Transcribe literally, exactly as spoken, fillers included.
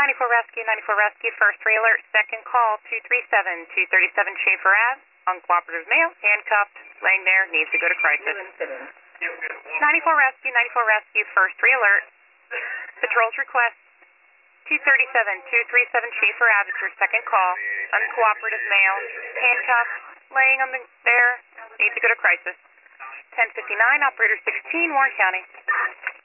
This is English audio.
ninety-four Rescue, ninety-four Rescue, first three alert, second call, two three seven, two thirty-seven Schaefer Ave, uncooperative male, handcuffed, laying there, needs to go to crisis. ninety-four Rescue, ninety-four Rescue, first three alert, patrols request, two thirty-seven, two thirty-seven Schaefer Ave, it's your second call, uncooperative male, handcuffed, laying on the there, needs to go to crisis. ten fifty-nine, operator sixteen, Warren County.